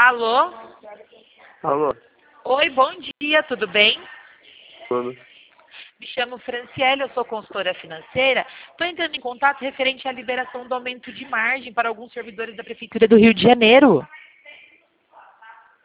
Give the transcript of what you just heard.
Alô? Alô? Oi, bom dia, tudo bem? Tudo. Me chamo Franciele, eu sou consultora financeira. Estou entrando em contato referente à liberação do aumento de margem para alguns servidores da Prefeitura do Rio de Janeiro.